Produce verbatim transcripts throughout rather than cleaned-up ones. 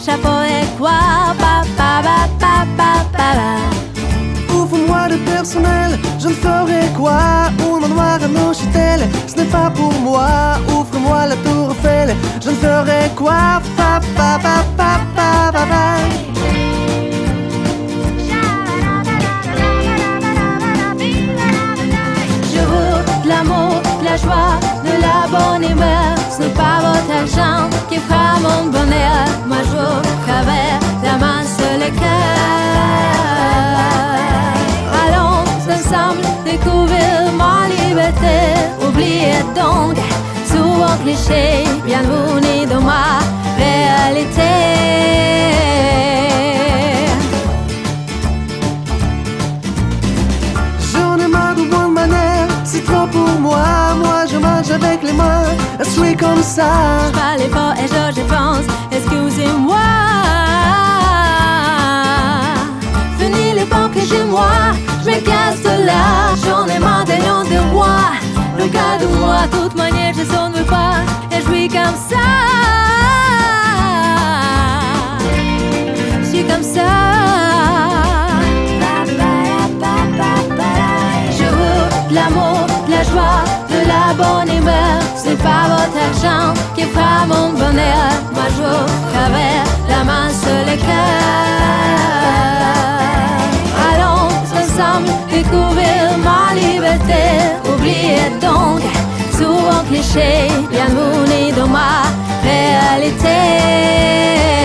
chapeau et quoi? Pa, pa, pa, pa, pa, pa, pa. Ouvre-moi le personnel, je ne ferai quoi? Un manoir à Neuchâtel, ce n'est pas pour moi. Ouvre-moi la tour Eiffel, je ne ferai quoi? Pa, pa, pa, pa, pa, pa, pa. Je veux de l'amour, de la joie, de la bonne humeur. Ce n'est pas votre argent qui fera mon bonheur. Moi je veux travers la main sur le cœur. Allons ensemble découvrir ma liberté. Oubliez donc souvent cliché, bienvenue dans ma réalité. C'est trop pour moi, moi je mange avec les mains, je suis comme ça. Je parle fort et je pense, excusez-moi. Venez les banques et chez moi, je me casse de là. J'en ai marre des noms de moi. Regarde-moi, de toute manière je s'en veux pas. Et je suis comme ça. Je suis comme ça. De l'amour, de la joie, de la bonne humeur. C'est pas votre argent qui fera mon bonheur. Moi je veux travers la main sur le cœur. Allons ensemble découvrir ma liberté. Oubliez donc souvent cliché, bienvenue dans ma réalité.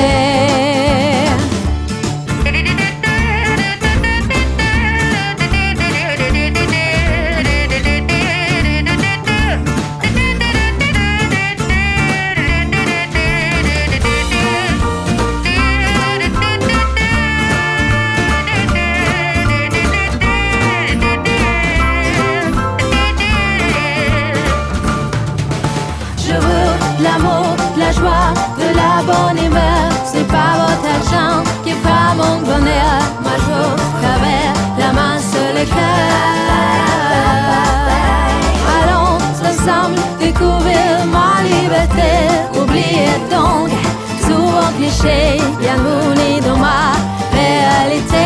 De la bonne humeur, c'est pas votre argent qui fera mon bonheur. Moi je veux travers la main sur le cœur. Allons ensemble découvrir ma liberté. Oubliez donc souvent cliché, bienvenue dans ma réalité.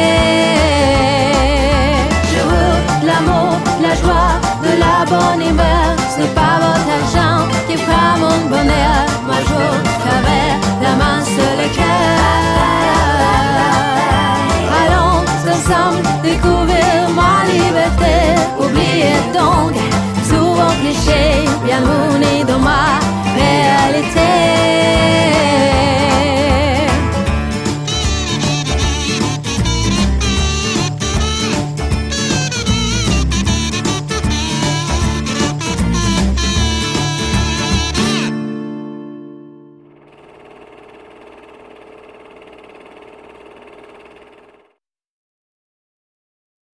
Je veux de l'amour, de la joie, de la bonne humeur. C'est pas votre argent qui fera mon bonheur. Moi je veux travers la main sur le cœur. Allons ensemble découvrir ma liberté. Oubliez donc souvent cliché, bienvenue dans ma